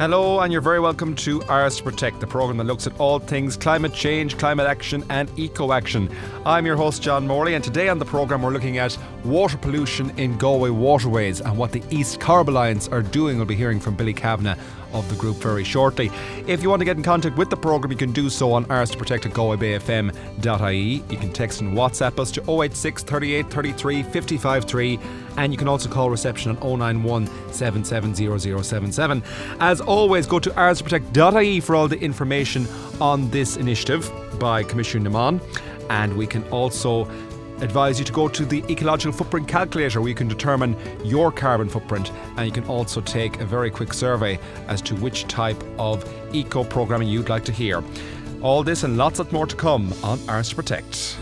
Hello, and you're very welcome to Ours to Protect, the programme that looks at all things climate change, climate action and eco-action. I'm your host, John Morley, and today on the programme we're looking at water pollution in Galway waterways and what the East Carb Alliance are doing. We'll be hearing from Billy Kavanagh of the group very shortly. If you want to get in contact with the programme, you can do so on Ours to Protect at galwaybayfm.ie. You can text and WhatsApp us to 086 38 33 55 3, and you can also call reception on 091 770077. As always, go to ourstoprotect.ie for all the information on this initiative by Commissioner Naman, and we can also advise you to go to the ecological footprint calculator where you can determine your carbon footprint, and you can also take a very quick survey as to which type of eco programming you'd like to hear. All this and lots more to come on Ours to Protect.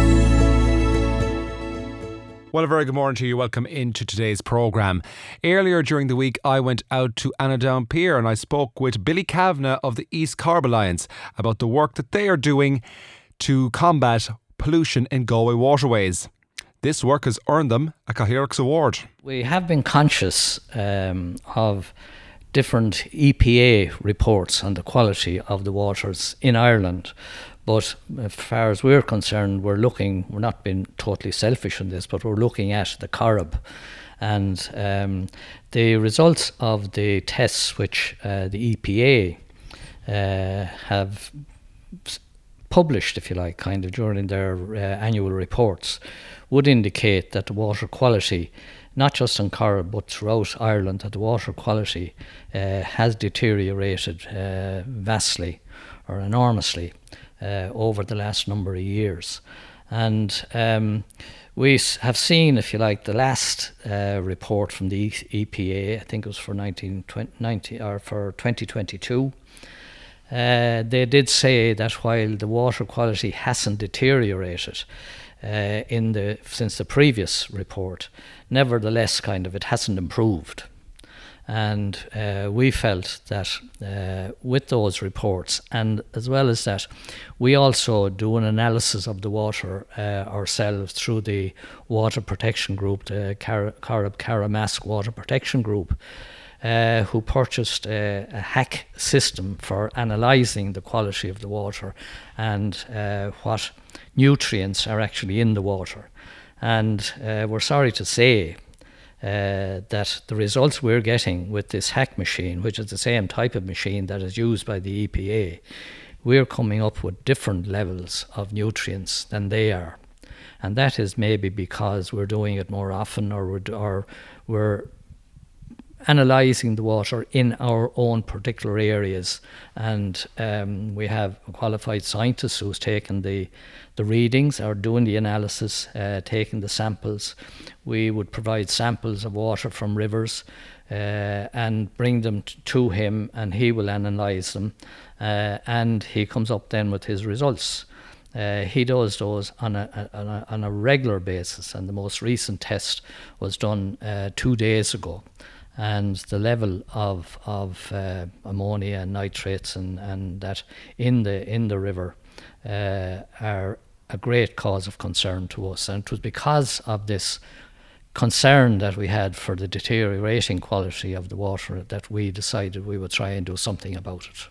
Well, a very good morning to you. Welcome into today's programme. Earlier during the week, I went out to Annadown Pier and I spoke with Billy Kavanagh of the East Carb Alliance about the work that they are doing to combat pollution in Galway waterways. This work has earned them a Cathaoirleach Award. We have been conscious of different EPA reports on the quality of the waters in Ireland. But as far as we're concerned, we're not being totally selfish in this, but we're looking at the Corrib. And the results of the tests which the EPA have published, if you like, kind of during their annual reports, would indicate that the water quality, not just in Corrib but throughout Ireland, that the water quality has deteriorated vastly or enormously over the last number of years. And we have seen, if you like, the last report from the EPA, I think it was for 2022. They did say that while the water quality hasn't deteriorated since the previous report, nevertheless, it hasn't improved. And we felt that with those reports, and as well as that, we also do an analysis of the water ourselves through the Water Protection Group, the Caramask Water Protection Group, who purchased a hack system for analysing the quality of the water and what nutrients are actually in the water. And we're sorry to say that the results we're getting with this hack machine, which is the same type of machine that is used by the EPA, we're coming up with different levels of nutrients than they are. And that is maybe because we're doing it more often, or we're analysing the water in our own particular areas, and we have qualified scientists who's taken the readings, are doing the analysis, taking the samples. We would provide samples of water from rivers and bring them to him, and he will analyse them, and he comes up then with his results. He does those on a regular basis, and the most recent test was done 2 days ago. And the level of ammonia and nitrates and that in the river are a great cause of concern to us. And it was because of this concern that we had for the deteriorating quality of the water that we decided we would try and do something about it.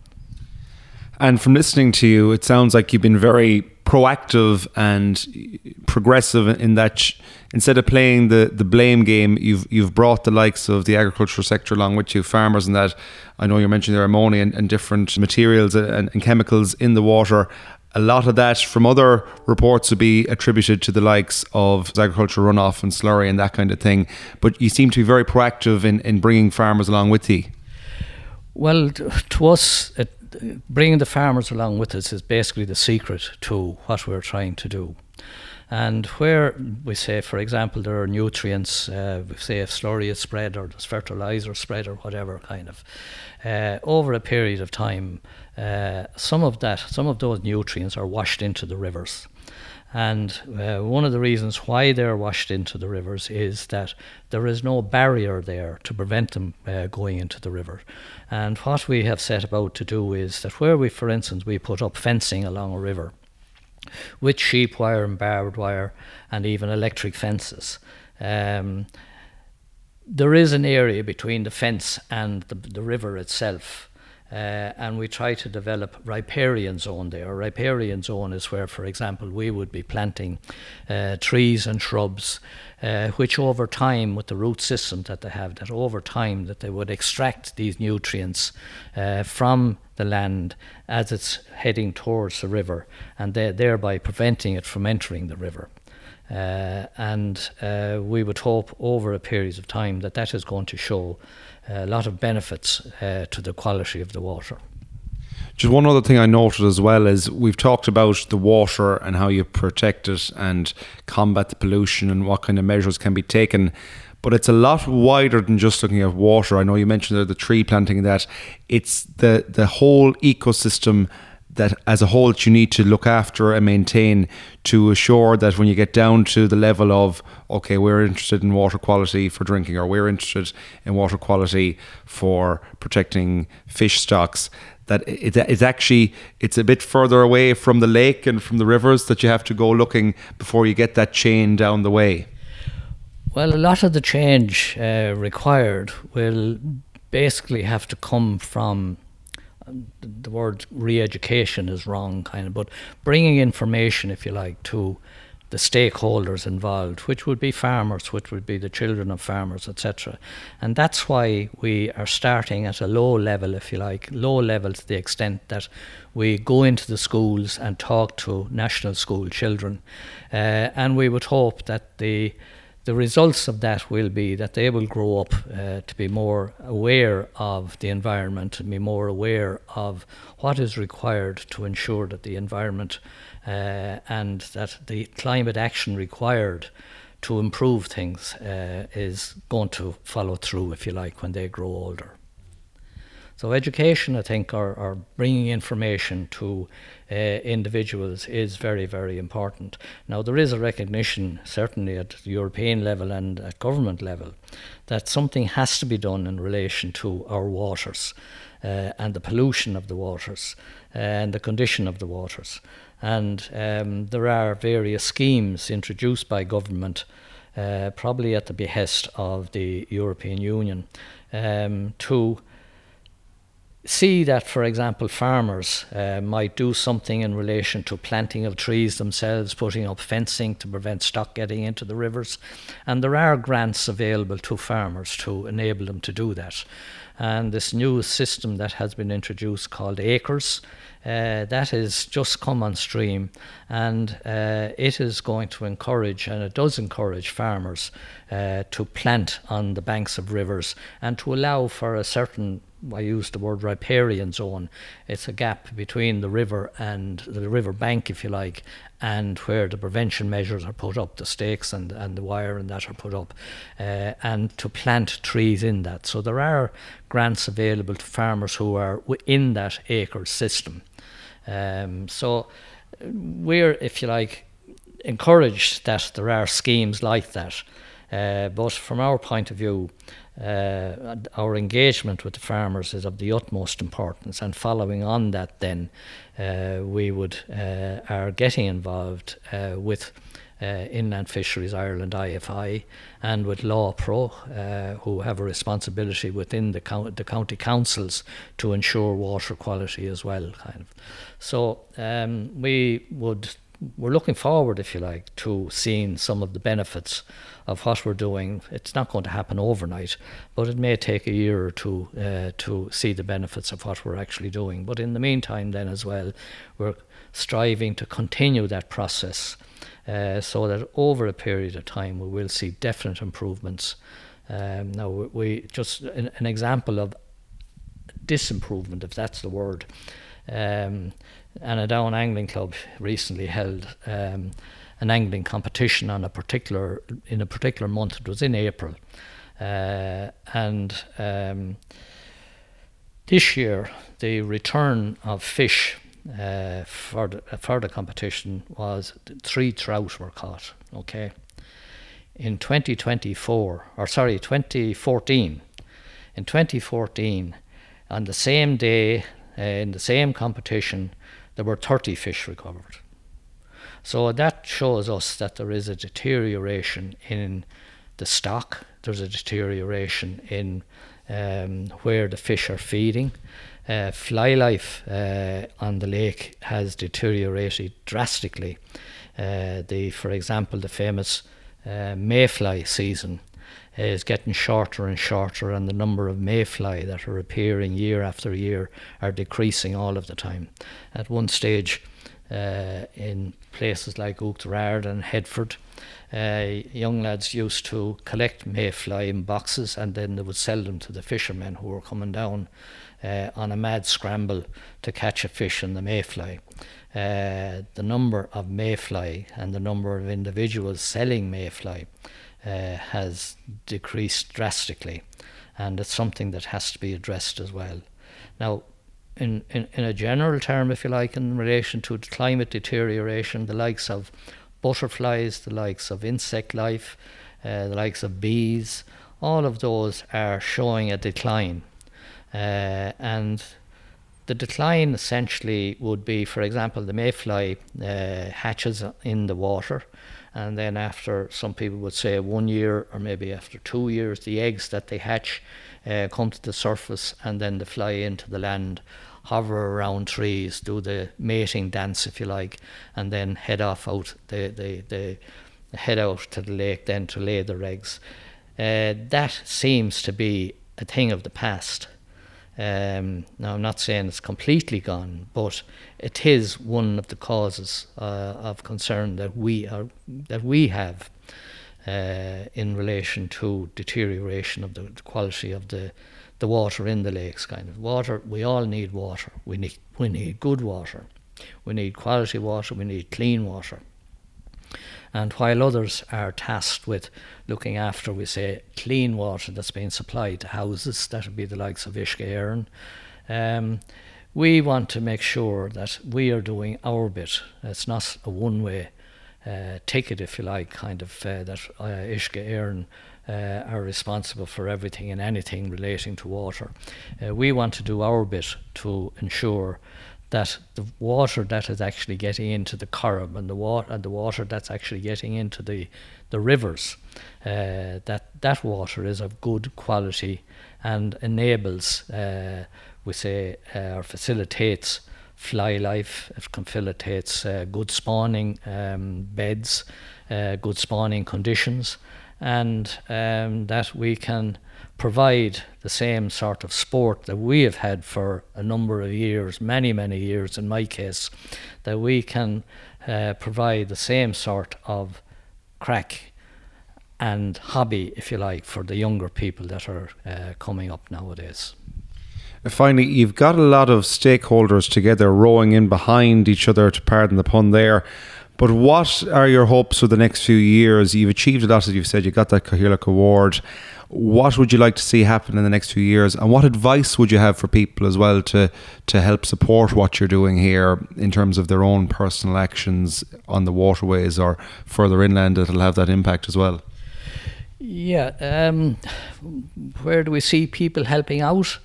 And from listening to you, it sounds like you've been very proactive and progressive in that instead of playing the blame game, you've brought the likes of the agricultural sector along with you, farmers, and that. I know you're mentioning there ammonia and different materials and chemicals in the water. A lot of that from other reports would be attributed to the likes of agricultural runoff and slurry and that kind of thing. But you seem to be very proactive in bringing farmers along with you. Well, to us, bringing the farmers along with us is basically the secret to what we're trying to do. And where we say, for example, there are nutrients, we say if slurry is spread or there's fertiliser spread or whatever kind of, over a period of time, some of those nutrients are washed into the rivers. And one of the reasons why they're washed into the rivers is that there is no barrier there to prevent them going into the river. And what we have set about to do is that where we, for instance, we put up fencing along a river with sheep wire and barbed wire and even electric fences, there is an area between the fence and the river itself. And we try to develop riparian zone there. A riparian zone is where, for example, we would be planting trees and shrubs, which over time, with the root system that they have, that over time that they would extract these nutrients from the land as it's heading towards the river, and thereby preventing it from entering the river. And we would hope over a period of time that is going to show a lot of benefits to the quality of the water. Just one other thing I noted as well is we've talked about the water and how you protect it and combat the pollution and what kind of measures can be taken. But it's a lot wider than just looking at water. I know you mentioned there the tree planting, that it's the whole ecosystem that as a whole that you need to look after and maintain to assure that when you get down to the level of, okay, we're interested in water quality for drinking, or we're interested in water quality for protecting fish stocks, that it's a bit further away from the lake and from the rivers that you have to go looking before you get that chain down the way. Well, a lot of the change required will basically have to come from, the word re-education is wrong kind of, but bringing information, if you like, to the stakeholders involved, which would be farmers, which would be the children of farmers, etc. And that's why we are starting at a low level, if you like, low level to the extent that we go into the schools and talk to national school children. And we would hope that the results of that will be that they will grow up to be more aware of the environment and be more aware of what is required to ensure that the environment and that the climate action required to improve things is going to follow through, if you like, when they grow older. So education, I think, or bringing information to individuals is very, very important. Now, there is a recognition, certainly at the European level and at government level, that something has to be done in relation to our waters and the pollution of the waters and the condition of the waters. And there are various schemes introduced by government, probably at the behest of the European Union, to see that, for example, farmers might do something in relation to planting of trees themselves, putting up fencing to prevent stock getting into the rivers. And there are grants available to farmers to enable them to do that. And this new system that has been introduced called Acres, that has just come on stream, and it is going to encourage, and it does encourage farmers to plant on the banks of rivers and to allow for a certain, I use the word riparian zone. It's a gap between the river and the river bank, if you like, and where the prevention measures are put up, the stakes and the wire and that are put up, and to plant trees in that. So there are grants available to farmers who are in that acre system. So we're, if you like, encouraged that there are schemes like that. But from our point of view, our engagement with the farmers is of the utmost importance, and following on that then we are getting involved with Inland Fisheries Ireland IFI and with Law Pro, who have a responsibility within the county councils to ensure water quality as well, kind of. So we're looking forward, if you like, to seeing some of the benefits of what we're doing. It's not going to happen overnight, but it may take a year or two to see the benefits of what we're actually doing. But in the meantime then as well, we're striving to continue that process so that over a period of time we will see definite improvements. Now, we just an example of disimprovement, if that's the word. Anadown Angling Club recently held an angling competition in a particular month. It was in April, and this year the return of fish for the competition was 3 trout were caught. Okay, in 2014. In 2014, on the same day, in the same competition, there were 30 fish recovered. So that shows us that there is a deterioration in the stock, there's a deterioration in where the fish are feeding. Fly life on the lake has deteriorated drastically. For example, the famous mayfly season is getting shorter and shorter, and the number of mayfly that are appearing year after year are decreasing all of the time. At one stage, in places like Oughterard and Headford, young lads used to collect mayfly in boxes, and then they would sell them to the fishermen who were coming down on a mad scramble to catch a fish in the mayfly. The number of mayfly and the number of individuals selling mayfly has decreased drastically, and it's something that has to be addressed as well. Now, in a general term, if you like, in relation to climate deterioration, the likes of butterflies, the likes of insect life, the likes of bees, all of those are showing a decline. And the decline essentially would be, for example, the mayfly hatches in the water, and then after, some people would say 1 year or maybe after 2 years, the eggs that they hatch come to the surface, and then they fly into the land, hover around trees, do the mating dance, if you like, and then head off out. They head out to the lake then to lay their eggs. That seems to be a thing of the past. Now, I'm not saying it's completely gone, but it is one of the causes of concern that we have in relation to deterioration of the quality of the water in the lakes. Kind of water, we all need water. We need good water. We need quality water. We need clean water. And while others are tasked with looking after, we say, clean water that's being supplied to houses, that would be the likes of Uisce Éireann, we want to make sure that we are doing our bit. It's not a one-way ticket, if you like, kind of that Uisce Éireann are responsible for everything and anything relating to water. We want to do our bit to ensure that the water that is actually getting into the Corrib and the water that's actually getting into the rivers, that water is of good quality and enables, we say, or facilitates fly life. It facilitates good spawning beds, good spawning conditions, and that we can provide the same sort of sport that we have had for a number of years, many years in my case, that we can provide the same sort of crack and hobby, if you like, for the younger people that are coming up nowadays. Finally, you've got a lot of stakeholders together rowing in behind each other, to pardon the pun there. But what are your hopes for the next few years? You've achieved a lot, as you've said. You got that Cathaoirleach Award. What would you like to see happen in the next few years? And what advice would you have for people as well to help support what you're doing here in terms of their own personal actions on the waterways or further inland that'll have that impact as well? Yeah, where do we see people helping out?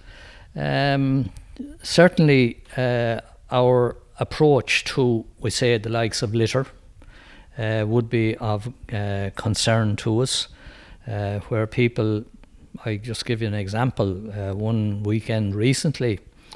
Certainly our approach to, we say, the likes of litter would be of concern to us, where people, I just give you an example, one weekend recently,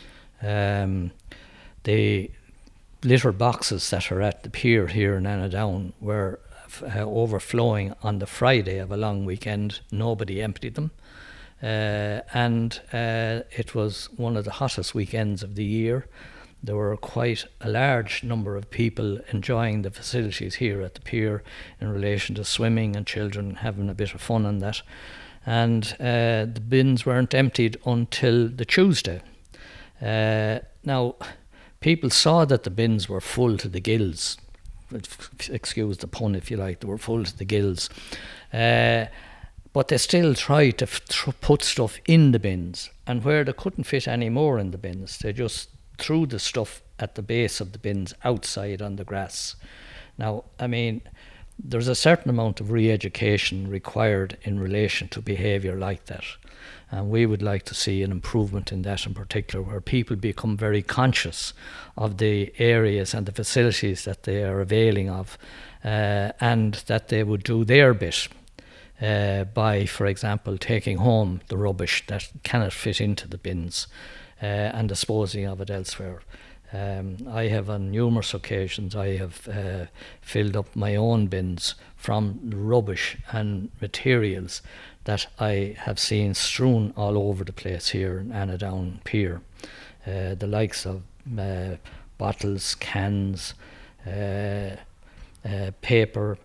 the litter boxes that are at the pier here in Annadown were overflowing on the Friday of a long weekend. Nobody emptied them. And it was one of the hottest weekends of the year. There were quite a large number of people enjoying the facilities here at the pier in relation to swimming and children having a bit of fun on that. And the bins weren't emptied until the Tuesday. Now, people saw that the bins were full to the gills. Excuse the pun, if you like. They were full to the gills. But they still tried to put stuff in the bins. And where they couldn't fit any more in the bins, they just threw the stuff at the base of the bins outside on the grass. Now, I mean, there's a certain amount of re-education required in relation to behaviour like that. And we would like to see an improvement in that in particular, where people become very conscious of the areas and the facilities that they are availing of, and that they would do their bit. by, for example, taking home the rubbish that cannot fit into the bins and disposing of it elsewhere. I have on numerous occasions filled up my own bins from rubbish and materials that I have seen strewn all over the place here in Anadown Pier. The likes of bottles, cans, paper,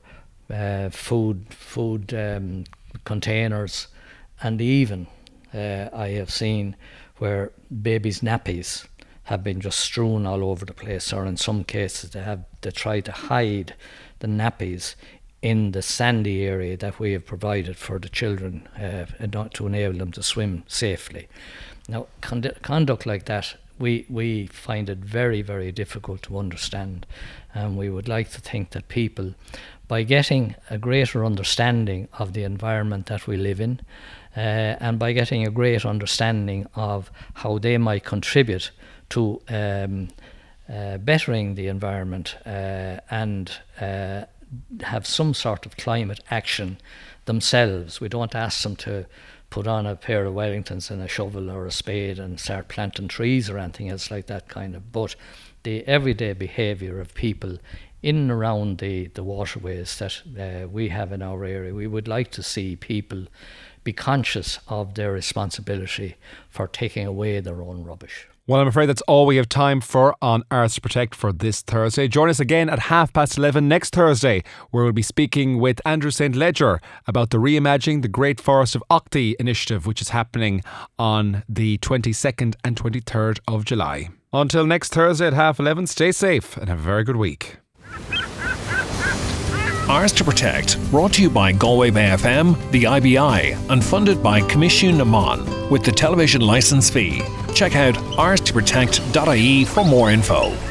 food containers, and even I have seen where babies' nappies have been just strewn all over the place, or in some cases they try to hide the nappies in the sandy area that we have provided for the children to enable them to swim safely. Now, conduct like that, we find it very, very difficult to understand, and we would like to think that people, by getting a greater understanding of the environment that we live in, and by getting a great understanding of how they might contribute to bettering the environment and have some sort of climate action themselves. We don't ask them to put on a pair of Wellingtons and a shovel or a spade and start planting trees or anything else like that kind of, but the everyday behaviour of people in and around the waterways that we have in our area. We would like to see people be conscious of their responsibility for taking away their own rubbish. Well, I'm afraid that's all we have time for on Arts to Protect for this Thursday. Join us again at 11:30 next Thursday, where we'll be speaking with Andrew St. Ledger about the Reimagining the Great Forest of Aughty initiative, which is happening on the 22nd and 23rd of July. Until next Thursday at 11:30, stay safe and have a very good week. Ours to Protect, brought to you by Galway Bay FM, the IBI, and funded by Commission Naman with the television licence fee. Check out ourstoprotect.ie for more info.